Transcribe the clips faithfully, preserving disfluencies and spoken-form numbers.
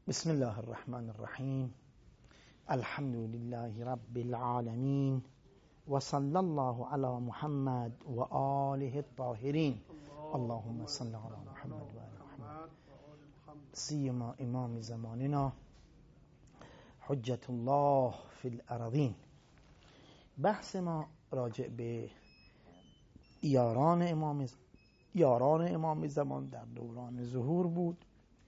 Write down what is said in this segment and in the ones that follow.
بسم الله الرحمن الرحیم. الحمد لله رب العالمین و صلی الله علی محمد و آله الطاهرین. اللهم صل علی محمد و آل محمد سیما امام زماننا حجت الله فی الارضین. بحث ما راجع به یاران امام یاران امام زمان در دوران ظهور بود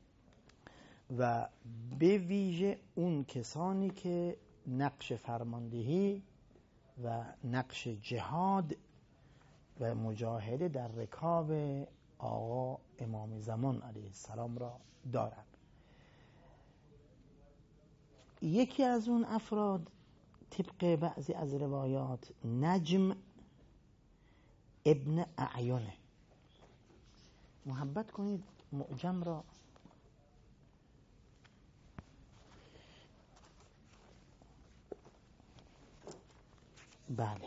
و به ویژه اون کسانی که نقش فرماندهی و نقش جهاد و مجاهده در رکاب آقا امام زمان علیه السلام را دارند. یکی از اون افراد طبق بعضی از روایات نجم ابن اعیانه. محبت کنید معجم را بله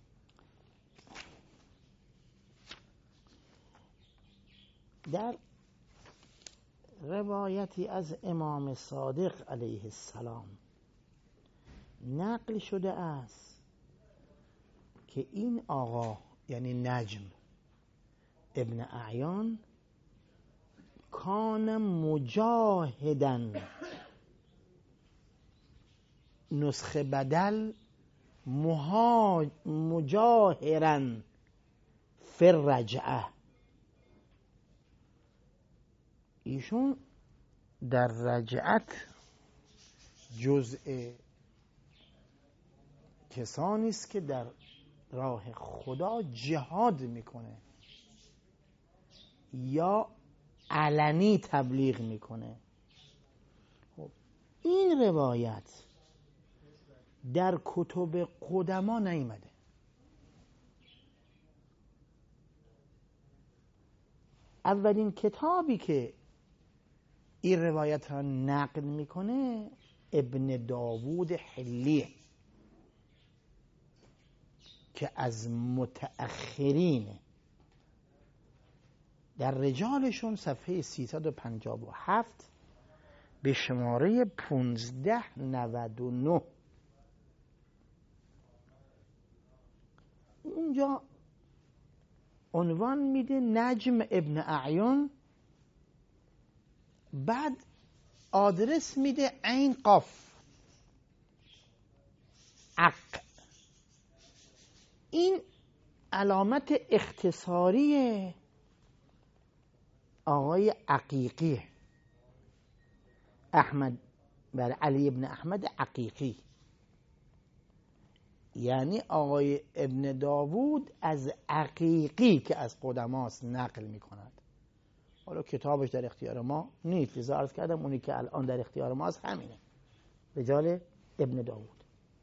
در روایتی از امام صادق علیه السلام نقل شده است که این آقا یعنی نجم ابن اعیان کان مجاهدن، نسخه بدل مجاهرن فی الرجعه. ایشون در رجعت جزء کسانی است که در راه خدا جهاد میکنه یا علنی تبلیغ میکنه. خب این روایت در کتب قدما نیامده. اولین کتابی که این روایت را نقل میکنه ابن داوود حلیه که از متأخرین، در رجالشون صفحه سیصد و پنجاه و هفت به شماره پانزده نود و نه. اونجا عنوان میده نجم ابن اعیان، بعد آدرس میده عین قاف عق. این علامت اختصاری آقای عقیقی احمد بر علی ابن احمد عقیقی، یعنی آقای ابن داوود از عقیقی که از قدماست نقل می کند. حالا کتابش در اختیار ما نیست، لذا عرض کردم اونی که الان در اختیار ما است همینه، رجال ابن داوود.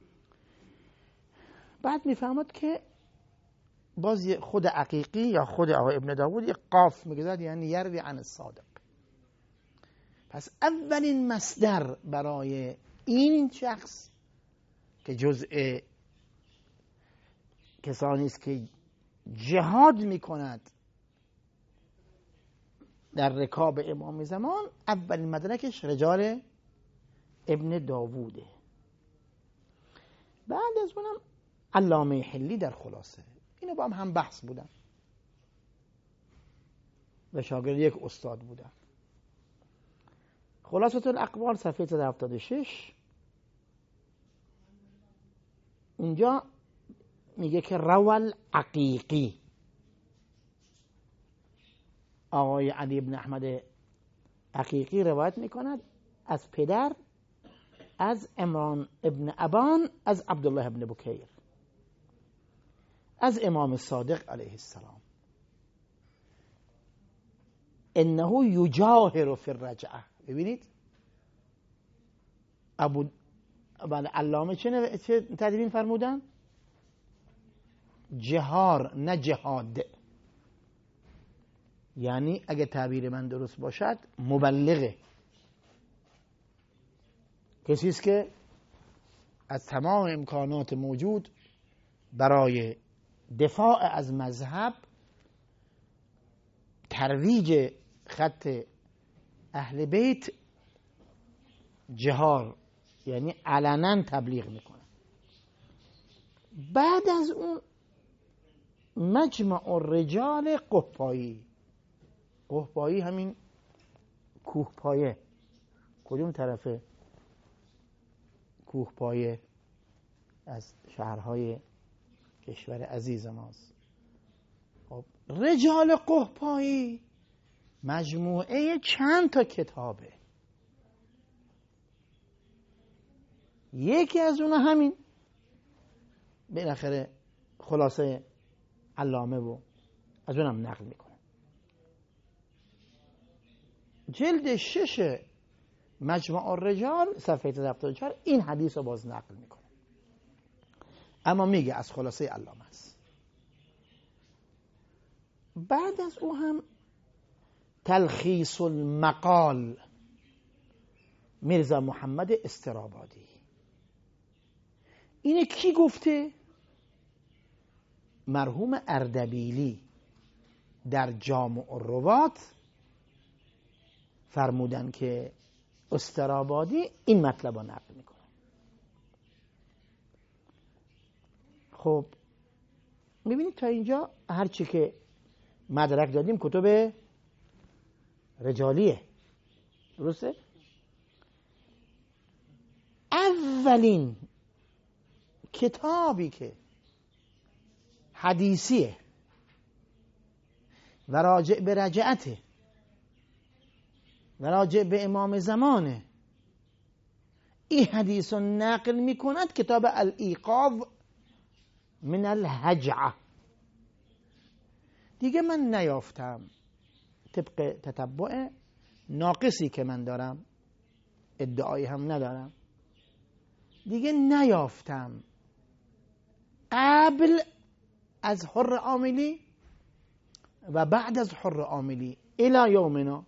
بعد میفهمد که باز خود عقیقی یا خود آقای ابن داوود یک قاف میگذارد، یعنی یروی عن الصادق. پس اولین مصدر برای این شخص که جزء کسانی است که جهاد میکند در رکاب امام زمان، اولین مدرکش رجال ابن داووده. بعد از اونم علامه حلی در خلاصه. اینو با هم هم بحث بودن و شاگرد یک استاد بودن. خلاصه الاقوال صفحه صد و هفتاد و شش اونجا میگه که روال عقیقی، آقای علی ابن احمد عقیقی روایت میکند از پدر، از عمران ابن ابان، از عبدالله ابن بکیر، از امام صادق علیه السلام، انه یجاهر فی الرجعه. ببینید ابو علامه چه چه تدوین فرمودن؟ جهار نه جهاد. یعنی اگه تعبیر من درست باشد مبلغه، کسی است که از تمام امکانات موجود برای دفاع از مذهب، ترویج خط اهل بیت جهار یعنی علنا تبلیغ میکنن. بعد از اون مجمع الرجال قحپایی. قحپایی همین کوهپایه. کدوم طرفه کوهپایه از شهرهای کشور عزیز ماست. خب رجال قحپایی مجموعه چند تا کتابه. یکی از اون همین بالاخره خلاصه علامه و از اونم نقل میکنه. جلد شش مجمع الرجال صفحه هفتاد و چهار این حدیث رو باز نقل میکنه، اما میگه از خلاصه علامه است. بعد از او هم تلخیص المقال میرزا محمد استرابادی. اینه کی گفته؟ مرحوم اردبیلی در جامع الروات فرمودن که استرابادی این مطلب رو نقل میکنه. خب میبینید تا اینجا هرچی که مدرک دادیم کتب رجالیه، درسته؟ اولین کتابی که حدیثیه و راجع به رجعته و راجع به امام زمانه، این حدیث رو نقل میکند کتاب الایقاظ من الهجعه. دیگه من نیافتم طبق تتبع ناقصی که من دارم، ادعایی هم ندارم، دیگه نیافتم قبل از حر عاملی و بعد از حر عاملی الی یومنا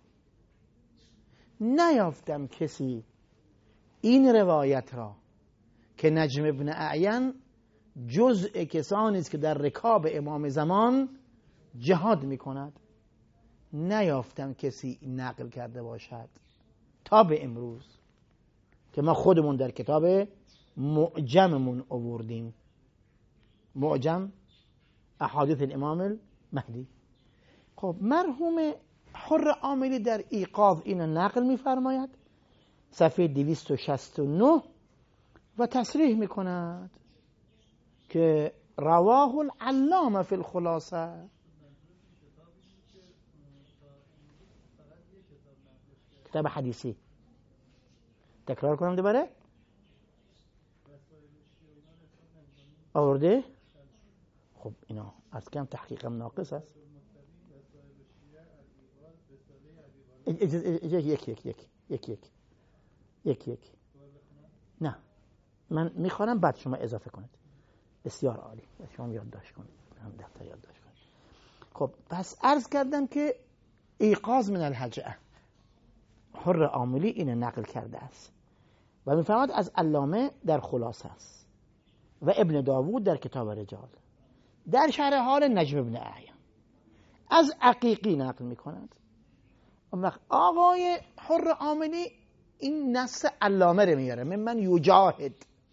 نیافتم کسی این روایت را که نجم ابن اعین جزء کسانی است که در رکاب امام زمان جهاد میکند، نیافتم کسی نقل کرده باشد تا به امروز که ما خودمون در کتاب معجممون آوردیم، معجم احادیث الامام المهدی. خب مرحوم حر عاملی در ایقاظ اینو نقل میفرماید صفحه دویست و شصت و نه و تصریح میکند که رواه العلامه فی الخلاصه. کتاب حدیثی تکرار کنم دوباره آورده. خب اینا از کم تحقیقم ناقص است. یک یک یک یک یک یک یک یک نه من میخوانم بعد شما اضافه کنید. بسیار عالی، شما یادداشت کنید، هم دفتر یادداشت کنید. خب پس عرض کردم که ایقاظ من الهجعه حر عاملی اینو نقل کرده است و میفرماد از علامه در خلاصه است و ابن داوود در کتاب رجال در شرح حال نجم ابن اعین از عقیقی نقل میکند. آقای حر عاملی این نص علامه رو میاره، من من یجاهد،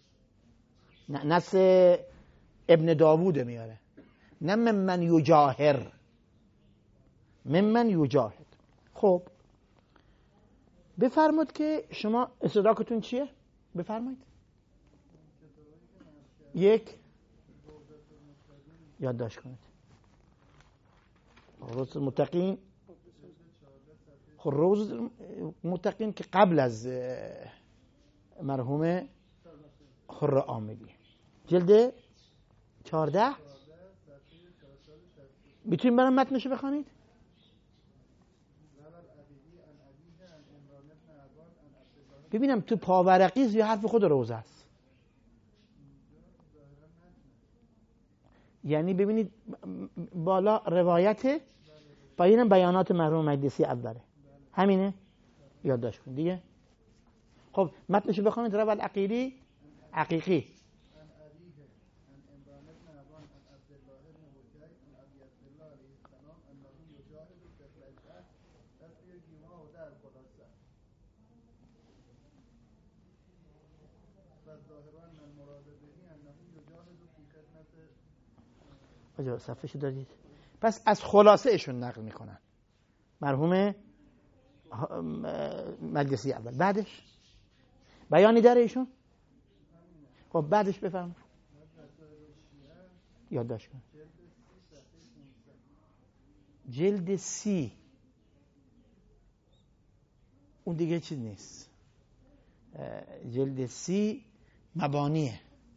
نص ابن داوود میاره، نه من من یجاهر، من من یجاهد. خب بفرمود که شما استدراکتون چیه؟ بفرمایید. یک یادداشت کنید. روز متقین، خب روز متقین که قبل از مرحوم حر عاملی جلد چهارده میتونیم برام متنشو بخوانید؟ ببینم تو پاورقی یا حرف خود روزه است. یعنی ببینید بالا روایت پایینم بیانات مرحوم مجلسی اوله، همینه، یادداشت کن دیگه. خب متنشو بخونید. روال عقیلی عقیقی کجا صفحه شو دادید؟ پس از خلاصه ایشون نقل میکنن مرحوم مجلسی اول. بعدش بیانی داره ایشون؟ خب بعدش بفرمایید. یادداشت کن. جلد سی اون دیگه چیز نیست. جلد سی مبانیه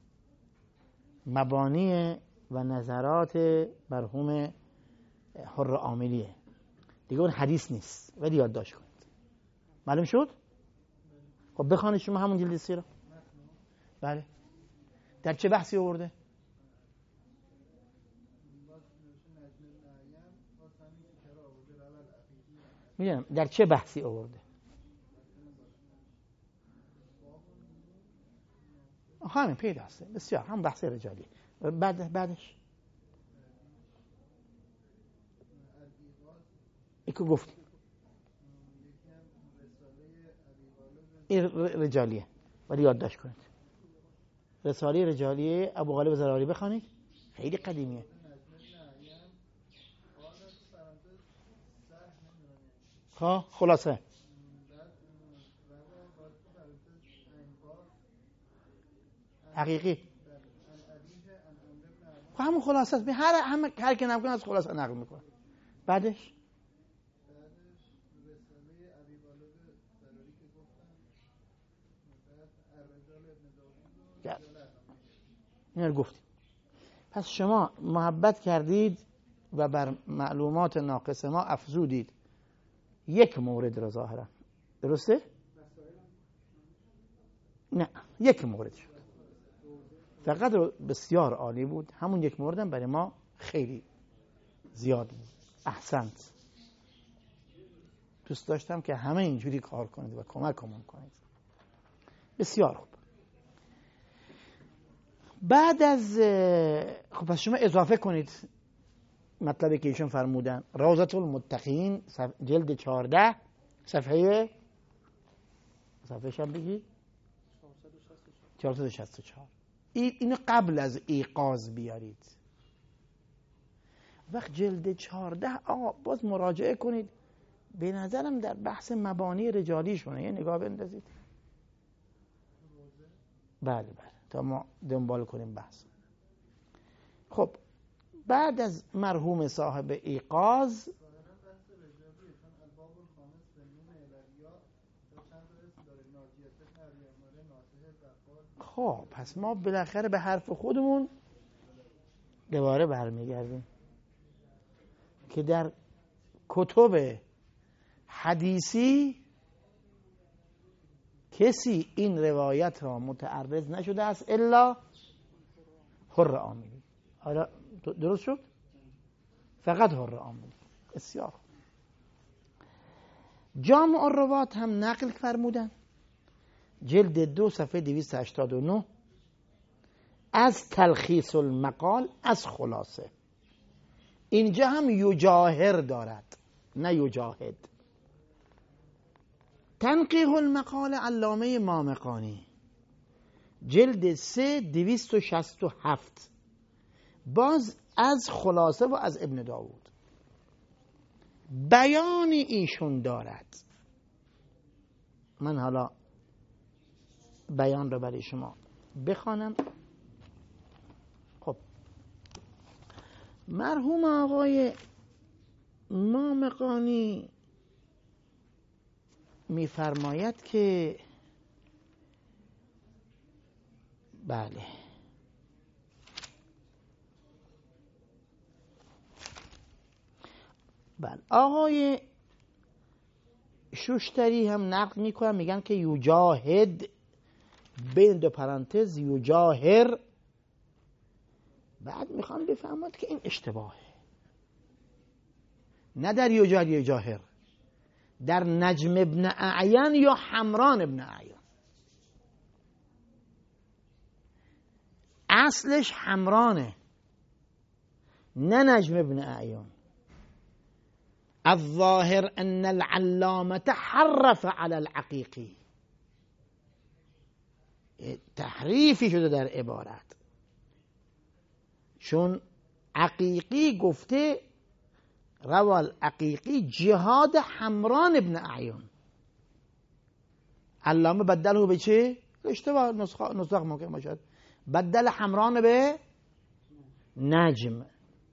مبانی و نظرات مرحوم حر عاملیه دیگه، اون حدیث نیست ولی یادداشت کنید. معلوم شد؟ خب بخوانید شما همون جلد سی رو. بله. در چه بحثی آورده؟ میدونم در چه بحثی آورده. همین پیداسته. بسیار هم بحث رجالی. بعد بعدش ایکو گفت این رجالیه ولی یادداشت کنید. رساله رجالیه ابو غالب زراری بخوانید، خیلی قدیمیه. ها خلاصه حقیقی خب همون خلاصه است. هر هم هر کی نمیکنه از خلاصه نقل میکنه. بعدش این رو گفتیم. پس شما محبت کردید و بر معلومات ناقص ما افزودید یک مورد را ظاهرا. درسته؟ نه یک مورد شد فقط بسیار عالی بود. همون یک موردم برای ما خیلی زیاد بود. احسنت. دوست داشتم که همه اینجوری کار کنید و کمکمون کنید. بسیار خوب. بعد از خب پس شما اضافه کنید مطلبی که ایشون فرمودن. روضة المتقین جلد چهارده صفحه صفحه شم بگید چهارصد و شصت و چهار. اینو قبل از ایقاظ بیارید. وقت جلد چهارده آقا باز مراجعه کنید. به نظرم در بحث مبانی رجالی شونه یه نگاه بندازید. بله بله تا ما دنبال کنیم بحث. خب بعد از مرحوم صاحب ایقاظ خب پس ما بالاخره به حرف خودمون دوباره برمیگردیم که در کتب حدیثی کسی این روایت را متعرض نشده است الا حر عاملی. حالا درست شد؟ فقط حر عاملی. بسیار جامع الروات هم نقل فرمودن جلد دو صفحه دویست و هشتاد و نه از تلخیص المقال از خلاصه. اینجا هم یجاهر دارد نه یجاهد. تنقیح المقال علامه مامقانی جلد سه دویست و شصت و هفت باز از خلاصه و از ابن داود. بیان ایشون دارد. من حالا بیان رو برای شما بخوانم. خب مرحوم آقای مامقانی میفرماید که بله بله آقای شوشتری هم نقل میکنن میگن که یجاهد بین دو پرانتز یجاهر. بعد میخوام بفهمد که این اشتباهه. نه در یجاهد یجاهر، در نجم ابن اعین یا حمران ابن اعین. اصلش حمرانه نه نجم ابن اعین. الظاهر ان العلامة حرف على العقيقي. یعنی تحریفی شده در عبارت. چون عقیقی گفته روال عقیقی جهاد حمران ابن اعیان، علامه بدله به چه؟ اشتباه نسخ ممکن باشد، بدل حمران به نجم.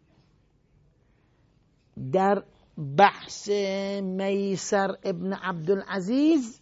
در بحث میسر ابن عبدالعزیز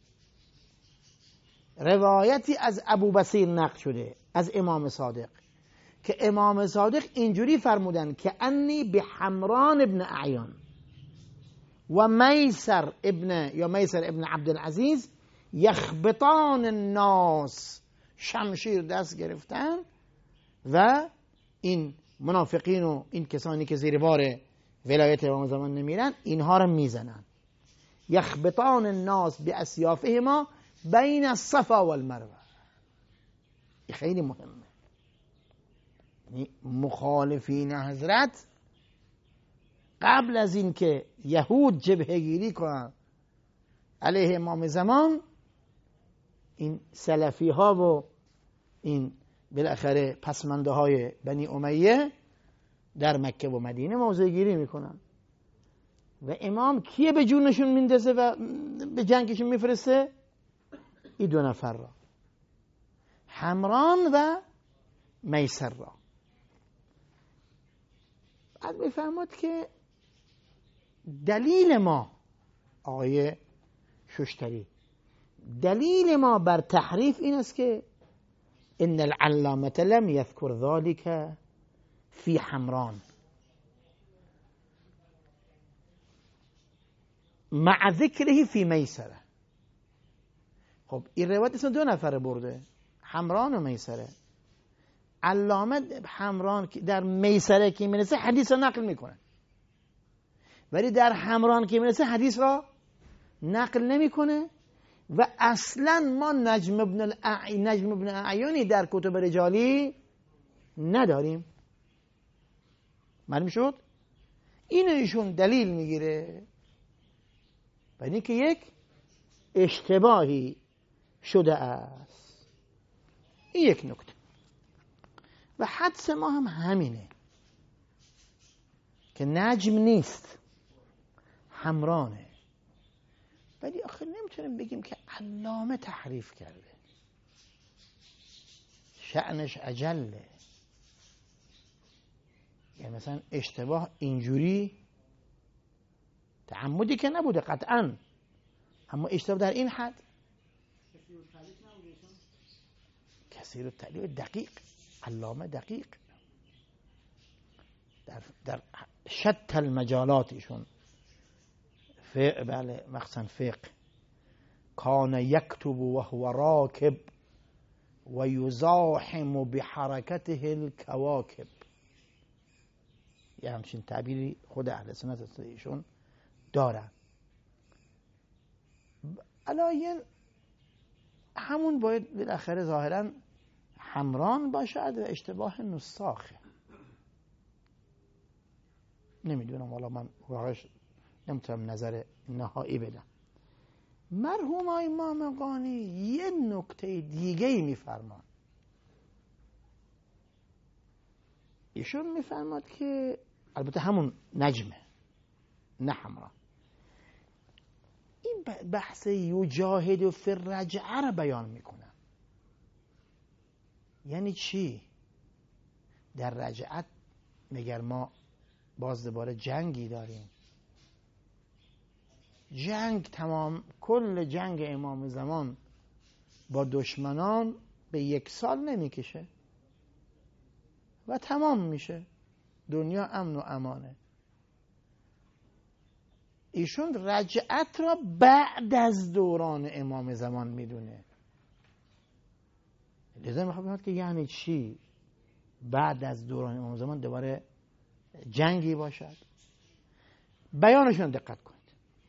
روایتی از ابو بصیر نقل شده از امام صادق که امام صادق اینجوری فرمودن که انی به حمران ابن اعیان و میسر ابن یا میسر ابن عبدالعزیز یخبطان الناس، شمشیر دست گرفتن و این منافقین و این کسانی که زیر بار ولایت امام زمان نمیرن اینها رو میزنن. یخبطان الناس باسیافهما بین الصفا والمروه. این خیلی مهمه. یعنی مخالفین حضرت قبل از این که یهود جبهه گیری کنن علیه امام زمان، این سلفی ها و این بالاخره پسمانده های بنی امیه در مکه و مدینه موضع گیری میکنن و امام کیه به جونشون میندازه و به جنگشون میفرسته؟ این دو نفر را، حمران و میسر را. بعد میفهمد که دلیل ما، آقای ششتری، دلیل ما بر تحریف این است که ان العلامة لم یذکر ذلك فی حمران مع ذکره فی میسره. خب این روایت اسم دو نفره برده، حمران و میسره. علامه حمران در میسره که میرسه حدیث را نقل میکنه، ولی در حمران که میرسه حدیث را نقل نمیکنه و اصلا ما نجم ابن الأع... نجم ابن اعیانی در کتب رجالی نداریم. معلوم شد؟ اینو ایشون دلیل میگیره برای اینکه یک اشتباهی شده است. این یک نکته. و حدس ما هم همینه که نجم نیست، حمرانه. ولی آخر نمیتونیم بگیم که علامه تحریف کرده، شأنش اجله. یعنی مثلا اشتباه اینجوری تعمدی که نبوده قطعا، اما اشتباه در این حد کثیر التعلیف دقیق، علامه دقیق در در شتى المجالاتشون. فقه، بله، مخصوصا فقه. کان یکتب و هو راکب و یزاحم بحرکته الکواکب. یه همچین تعبیری خود اهل سنت ایشون دارن. علاین همون باید بالاخره ظاهرا حمران باشد و اشتباه نساخه. نمیدونم، والا من واقعش نمیتونم نظر نهایی بدم. مرحوم امام قانی یه نکته دیگه ای میفرمان. ایشون میفرماد که البته همون نجمه نه حمران، این بحث یجاهد فی الرجعه رو بیان میکنن. یعنی چی؟ در رجعت مگر ما باز دوباره جنگی داریم؟ جنگ تمام، کل جنگ امام زمان با دشمنان به یک سال نمیکشه و تمام میشه، دنیا امن و امانه. ایشون رجعت را بعد از دوران امام زمان میدونه. لذا میخوام بگم که یعنی چی بعد از دوران امام زمان دوباره جنگی باشد؟ بیانشون دقت کنید.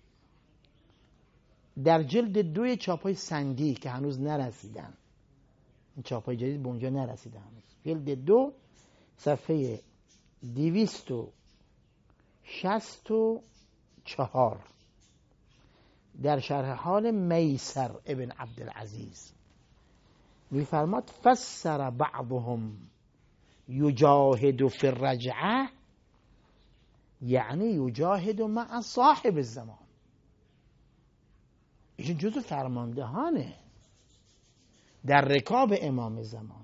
در جلد دوی چاپای سندی که هنوز نرسیدن، این چاپای جدید به اونجا نرسیده هنوز، جلد دو صفحه دویست و شصت و چهار در شرح حال میسر ابن عبدالعزیز میفرماد فسر بعضهم یجاهد فی الرجعه یعنی یجاهد مع صاحب الزمان. این جزء فرماندهانه در رکاب امام زمان.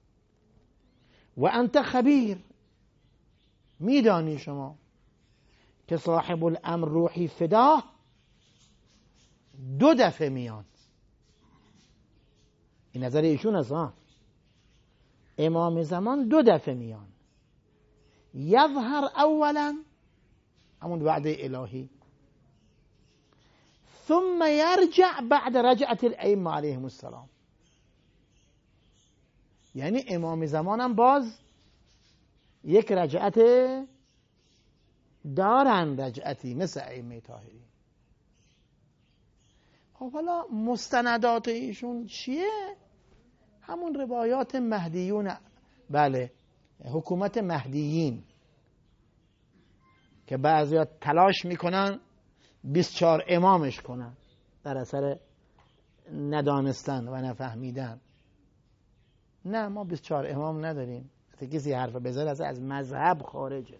و انت خبیر، میدانی شما که صاحب الامر روحی فدا دو دفعه میان. این نظر ایشون است ها. امام زمان دو دفعه میان، یظهر اولا همون وعده الهی، ثم یرجع بعد رجعت الائمه علیهم السلام. یعنی امام زمانم باز یک رجعت دارن، رجعتی مثل ائمه طاهرین. خب حالا مستندات ایشون چیه؟ همون روایات مهدیون، بله، حکومت مهدیین که بعضیا تلاش میکنن بیست و چهار امامش کنن در اثر ندانستن و نفهمیدن. نه، ما بیست و چهار امام نداریم. اگه کسی حرف بزنه از از مذهب خارجه.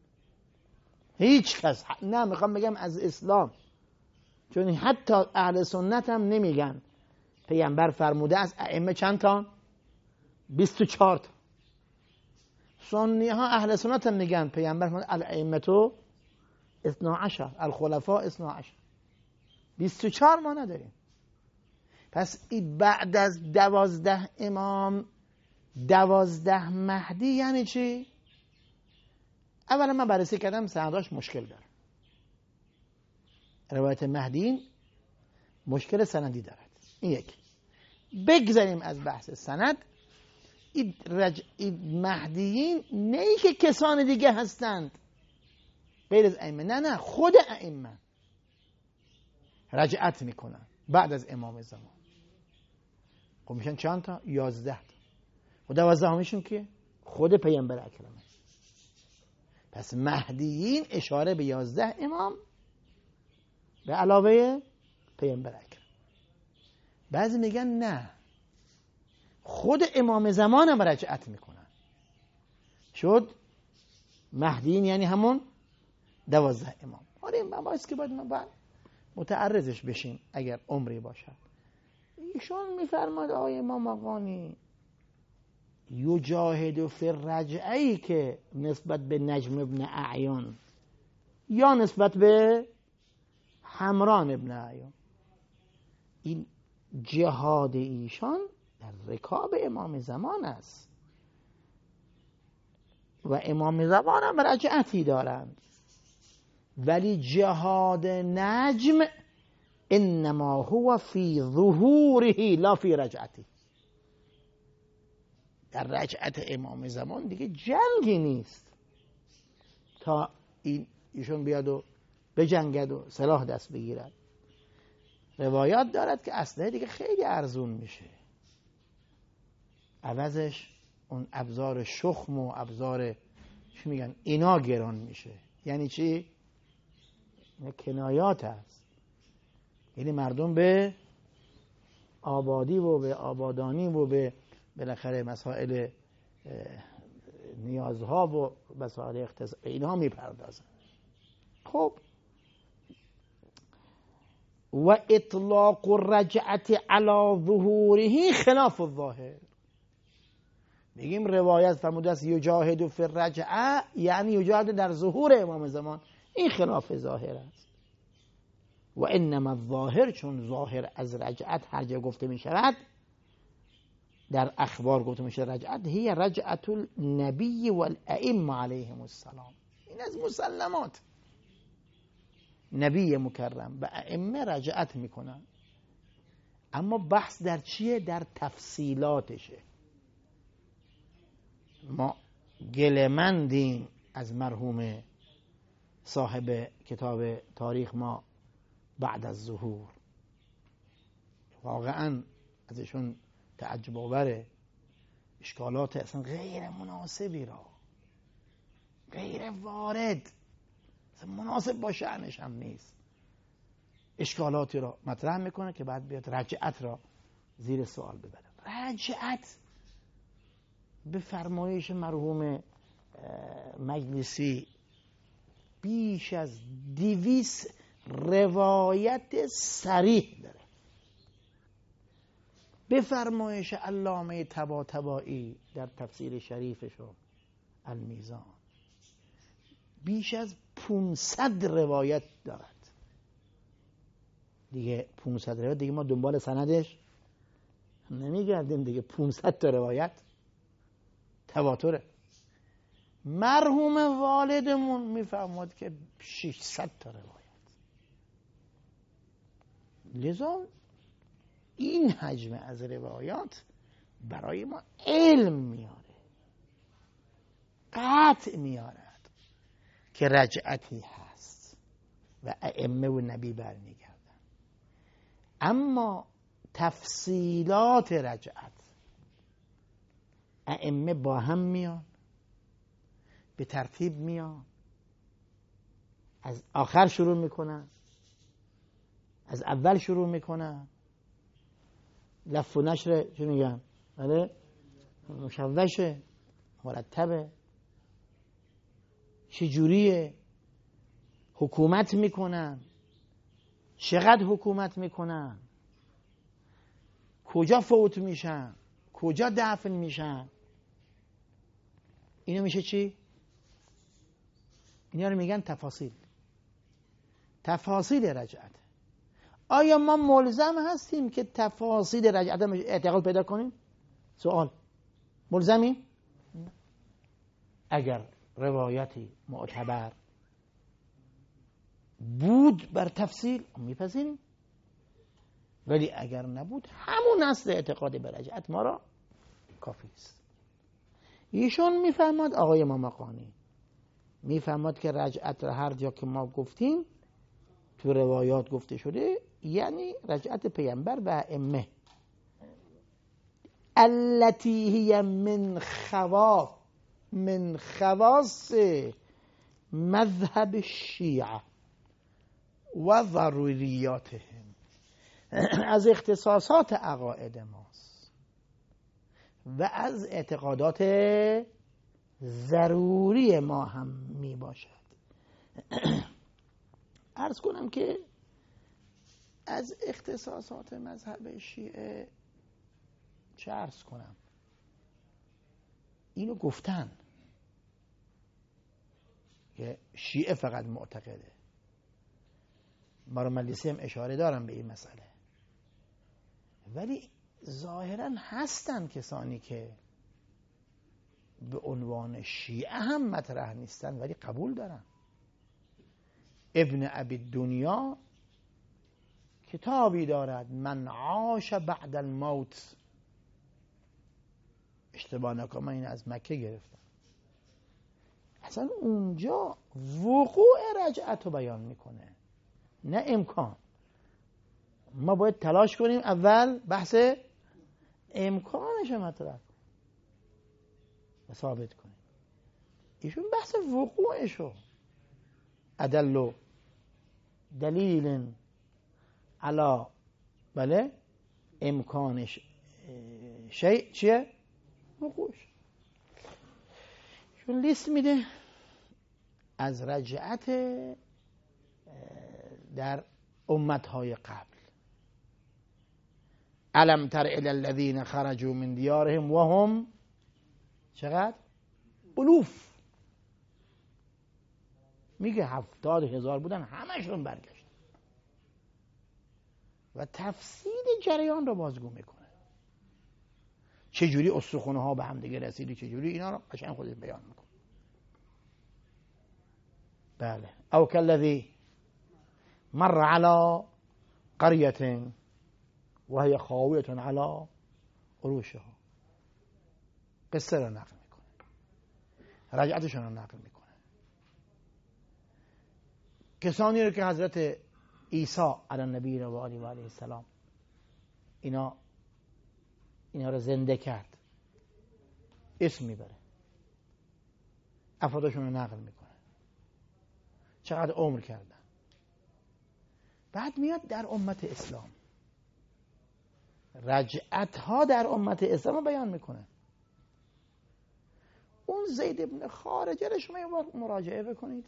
هیچ کس، نه میخوام بگم از اسلام، چون حتی اهل سنت هم نمیگن پیامبر فرموده از ائمه چند تا؟ بیست و چهار تا. سنی ها اهل سنت هم میگن پیامبر فرموده الائمه تو اثنا عشر، الخلفاء اثنا عشر. بیست و چهار ما نداریم. پس این بعد از دوازده امام دوازده مهدی یعنی چی؟ اولا من بررسی کردم سنداش مشکل داره. روایت مهدیین مشکل سندی دارد. این یک. بگذاریم از بحث سند. این, رج... این مهدیین نه ای که کسان دیگه هستند غیر از ائمه، نه نه، خود ائمه رجعت میکنن بعد از امام زمان. خب میشن چند تا؟ یازده تا. و دوازده همیشون که خود پیامبر اکرمه. پس مهدیین اشاره به یازده امام به علاوه پیامبر اکرم. بعضی میگن نه، خود امام زمان هم رجعت میکنن. شد مهدیین یعنی همون دوازده امام. آره این باعث که باید ما متعرضش بشیم اگر عمری باشد. ایشون میفرماد آقای امام آقانی یجاهد فی الرجعی که نسبت به نجم ابن اعیان یا نسبت به حمران ابن اعیان، این جهاد ایشان در رکاب امام زمان است و امام زمان هم رجعتی دارند. ولی جهاد نجم انما هو فی ظهوره لا فی رجعتی. در رجعت امام زمان دیگه جنگی نیست تا این ایشون بیاد و بجنگد و سلاح دست بگیرد. روایات دارد که اسلحه دیگه خیلی ارزون میشه، عوضش اون ابزار شخم و ابزار چی میگن اینا گران میشه. یعنی چی؟ این کنایات هست. یعنی مردم به آبادی و به آبادانی و به بالاخره مسائل نیازها و مسائل اقتصادی اینها میپردازن. خب و اطلاق الرجعت علی ظهوره خلاف الظاهر. میگیم روایت فرموده است یجاهد فی الرجعه یعنی یجاهد در ظهور امام زمان، این خلاف ظاهر است. و انما الظاهر، چون ظاهر از رجعت هر جا گفته می شود، در اخبار گفته می شود رجعت هی رجعت النبی والائمه علیهم السلام. این از مسلمات، نبی مکرم و ائمه رجعت میکنن. اما بحث در چیه؟ در تفصیلاتشه. ما گله‌مندیم از مرحوم صاحب کتاب تاریخ ما بعد از ظهور، واقعا ازشون تعجب آوره. اشکالات اصلا غیر مناسبی را، غیر وارد، اصلا مناسب با شأنش هم نیست، اشکالاتی را مطرح میکنه که بعد بیاد رجعت را زیر سوال ببره. رجعت به فرمایش مرحوم مجلسی بیش از دویست روایت صریح داره. به فرمایش علامه طباطبایی در تفسیر شریفشون المیزان بیش از پانصد روایت دارد. دیگه پانصد روایت دیگه ما دنبال سندش نمیگردیم دیگه. پانصد تا روایت تواتره. مرحوم والدمون میفهمد که ششصد تا روایت. لذا این حجم از روایات برای ما علم میاره، قطع میارد که رجعتی هست و ائمه و نبی برمیگردن. اما تفصیلات رجعت ائمه با هم میان، به ترتیب میان، از آخر شروع میکنن، از اول شروع میکنن. لف و نشر چه میگن؟ بله مشوشه، مرتبه، چجوریه حکومت میکنن، چقدر حکومت میکنن، کجا فوت میشن، کجا دفن میشن. اینو میشه چی؟ اینا رو میگن تفاصیل. تفاصیل رجعت. آیا ما ملزم هستیم که تفاصیل رجعت اعتقاد پیدا کنیم؟ سوال. ملزمیم؟ اگر روایتی معتبر بود بر تفصیل میپذیریم، ولی اگر نبود همون اصل اعتقاد به رجعت ما را کافی است. ایشون میفهمد، آقای ماماقانی میفهمد که رجعت را هر جا که ما گفتیم تو روایات گفته شده یعنی رجعت پیامبر و ائمه التي هي من خواص من خواص مذهب الشیعه و ضروریاتهم، از اختصاصات عقاید ماست و از اعتقادات ضروری ما هم می باشد. عرض کنم که از اختصاصات مذهب شیعه چه عرض کنم، اینو گفتن که شیعه فقط معتقده. مرحوم مجلسی هم اشاره دارم به این مسئله، ولی ظاهرا هستن کسانی که به عنوان شیعه هم مطرح نیستن ولی قبول دارن. ابن ابی دنیا کتابی دارد من عاش بعد الموت، اشتباه نکنم این از مکه گرفتم. اصلا اونجا وقوع رجعت رو بیان میکنه، نه امکان. ما باید تلاش کنیم اول بحث امکانش مطرح و ثابت کنیم. ایشون بحث وقوعشو ادلو دلیل علا بله امکانش شیء چیه؟ وقوعش. ایشون لیست میده از رجعت در امتهای قبل. الم تر الی الذین خرجوا من دیارهم و هم چقدر؟ الوف. میگه هفتاد هزار بودن، همشون برگشت و تفصیل جریان رو بازگو میکنه. چجوری استخونه ها به هم دیگه رسیدی، چجوری اینا رو قشنگ خودش بیان میکنه. بله. او کالذی مر على قرية وهي خاوية على عروشها. قصه رو نقل میکنه، رجعتشون رو نقل میکنه. کسانی رو که حضرت عیسی علی النبی و آله و علیه السلام اینا اینا رو زنده کرد اسم میبره، افرادشون رو نقل میکنه، چقدر عمر کردن. بعد میاد در امت اسلام رجعت ها در امت اسلام بیان میکنه. اون زید ابن خارجه رو شما یه بار مراجعه بکنید،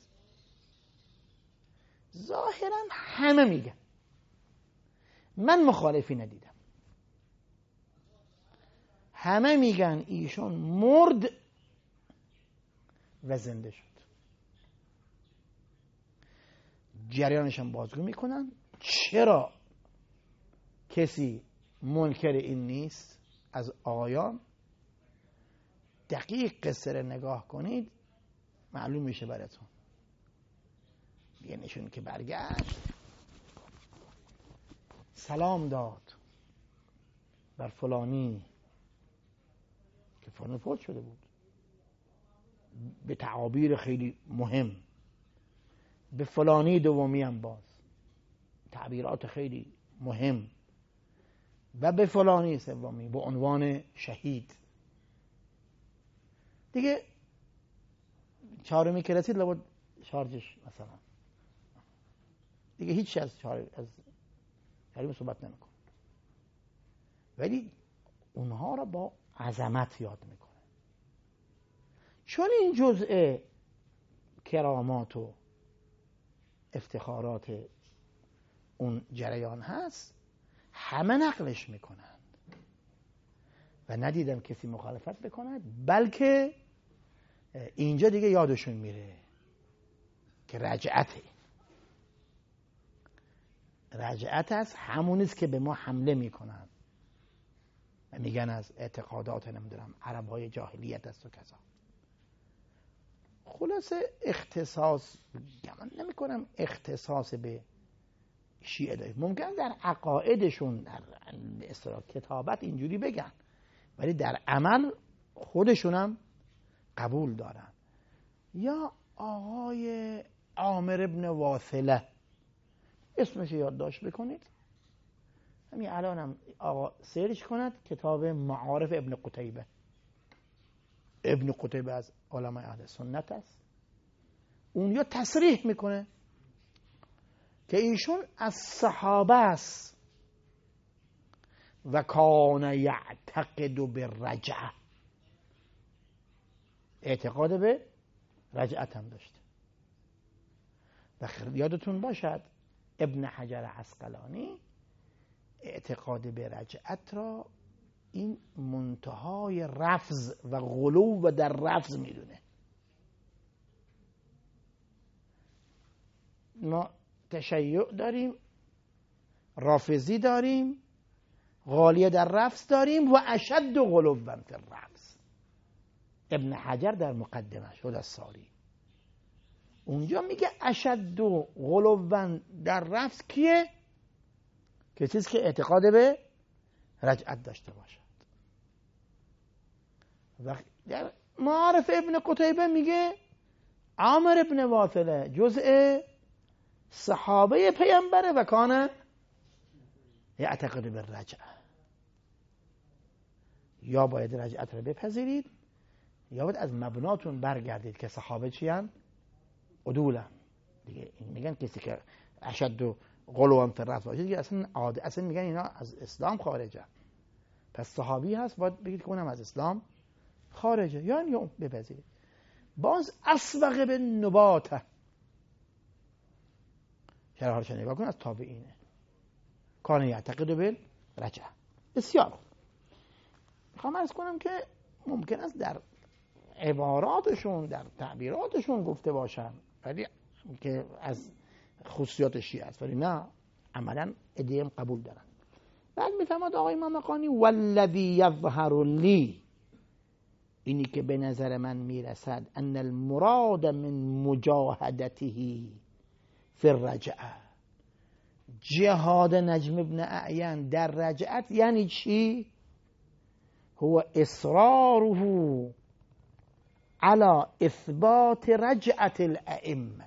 ظاهرا همه میگن، من مخالفی ندیدم، همه میگن ایشون مرد و زنده شد. جریانش هم بازگو میکنن. چرا کسی منکر این نیست از آقایان؟ دقیق قصه رو نگاه کنید معلوم میشه براتون. یه نشون که برگشت سلام داد بر فلانی که فلانی فوت شده بود، به تعابیر خیلی مهم، به فلانی دومی هم باز تعبیرات خیلی مهم، و به فلانی سومی به عنوان شهید. دیگه چهارمی که رسید لابد شارژش مثلا دیگه هیچ از چهار از کریم صحبت نمیکنه، ولی اونها را با عظمت یاد میکنه. چون این جزء کرامات و افتخارات اون جریان هست، همه نقلش میکنند و ندیدم کسی مخالفت بکند، بلکه اینجا دیگه یادشون میره که رجعته. رجعت است، همونیست که به ما حمله میکنن و میگن از اعتقادات نمیدونم عربهای جاهلیت است و کذا. خلاصه اختصاص گمان نمی کنم اختصاص به شیعه دارید، ممکن در عقایدشون در اصطلاح کتابت اینجوری بگن، ولی در عمل خودشونم قبول دارن. یا آقای عامر ابن واثله، اسمش یادداشت بکنید، همین الانم آقا سرچ کند کتاب معارف ابن قتیبه. ابن قتیبه از علمای اهل سنت است. اون یا تصریح میکنه که ایشون از صحابه است و کان یعتقد بالرجعه، اعتقاد به رجعت هم داشته. و یادتون باشد ابن حجر عسقلانی اعتقاد به رجعت را این منتهای رفض و غلو و در رفض میدونه. ما تشیع داریم، رافضی داریم، غالیه در رفض داریم و اشد غلو فی الرفض. ابن حجر در مقدمه شد از ساری اونجا میگه اشد غلو در رفض کیه؟ که چیزی که اعتقاد به رجعت داشته باشد. و در معارف ابن قتیبه میگه عامر ابن واثله جزء صحابه پیامبره و کانه یعتقد بالرجعه. یا باید رجعت رو بپذیرید یا باید از مبناتون برگردید که صحابه چی هن؟ عدولن دیگه. میگن کسی که اشد و غلو فی الرفض باشه دیگه اصلا عاده، اصلا میگن اینا از اسلام خارجه. پس صحابی هست باید بگید که اونم از اسلام خارجه، یا یا بپذیرید. باز اسبق به نباته شرحالش نگاه کن، از تابعینه، کان یعتقد بالرجعه. بسیار خوب. میخوام عرض کنم که ممکن است در عباراتشون در تعبیراتشون گفته باشن ولی که از خصوصیات شیعه است، ولی نه عملا ادعیم قبول دارن. بعد میفهمد آقای امام مقانی والذی یظهر لی، اینی که به نظر من میرسد، ان المراد من مجاهدته فی الرجعه، جهاد نجم ابن اعین در رجعت یعنی چی؟ هو اصراره على اثبات رجعت الائمه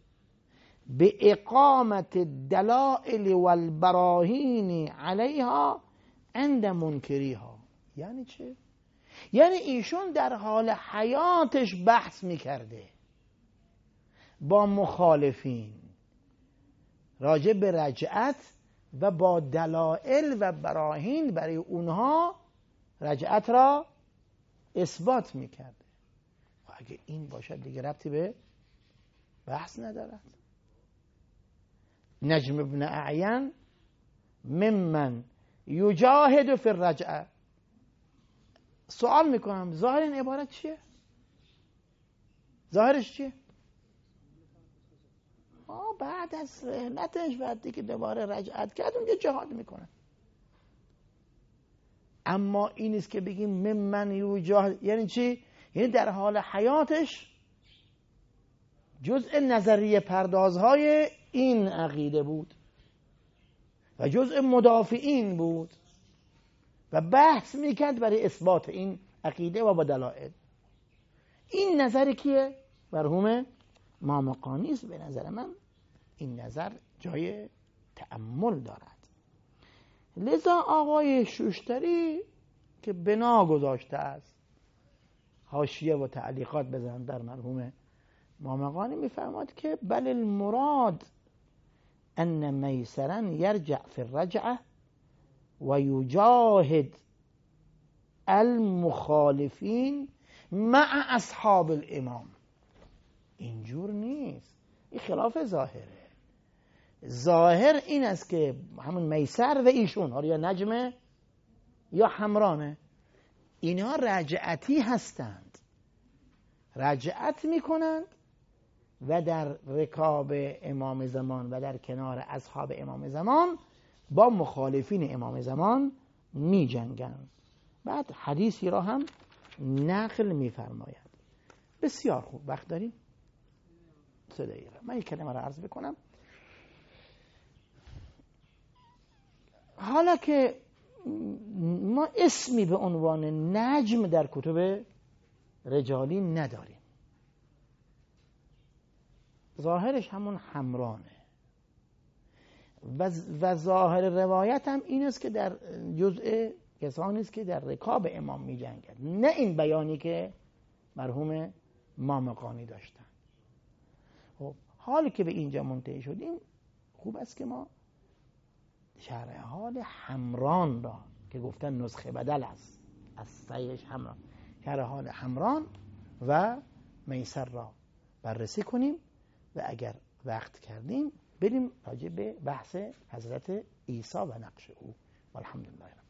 باقامت الدلائل والبراهین علیها عند منکریها. یعنی چه؟ یعنی ایشون در حال حیاتش بحث میکرده با مخالفین راجع به رجعت و با دلائل و براهین برای اونها رجعت را اثبات میکرده. اگه این باشد دیگه ربطی به بحث ندارد. نجم ابن اعین ممن یجاهد فی الرجعه. سوال میکنم ظاهر این عبارت چیه؟ ظاهرش چیه؟ آه بعد از رحلتش بعد دیگه دوباره رجعت کرد اونجا جهاد میکنه. اما این است که بگیم ممن یجاهد یعنی چی؟ یعنی در حال حیاتش جزء نظریه پردازهای این عقیده بود و جزء مدافعین بود و بحث میکرد برای اثبات این عقیده و با دلائل. این نظر کیه؟ مرحوم مامقانی است. به نظر من این نظر جای تأمل دارد. لذا آقای شوشتری که بنا گذاشته است حاشیه و تعلیقات بزنند در مرحوم مامقانی میفرماد که بل المراد ان میسرا یرجع فی الرجعه و یجاهد المخالفین مع اصحاب الامام. اینجور نیست، این خلاف ظاهره. ظاهر این است که همون میسر و ایشون یا نجمه یا حمرانه اینها رجعتی هستند، رجعت میکنند و در رکاب امام زمان و در کنار اصحاب امام زمان با مخالفین امام زمان می جنگند. بعد حدیثی را هم نقل می فرماید. بسیار خوب، وقت داریم؟ سه دقیقه من یک کلمه را عرض بکنم. حالا که ما اسمی به عنوان نجم در کتب رجالی نداریم، ظاهرش همون حمرانه و, و ظاهر روایت هم این است که در جزء کسانی است که در رکاب امام می جنگند، نه این بیانی که مرحوم مامقانی داشتن. خب حالی که به اینجا منتهی شدیم خوب است که ما شرح حال حمران را که گفتن نسخه بدل است از صحیحش حمران، شرح حال حمران و میسر را بررسی کنیم و اگر وقت کردیم بریم راجع به بحث حضرت عیسی و نقش او. والحمدلله.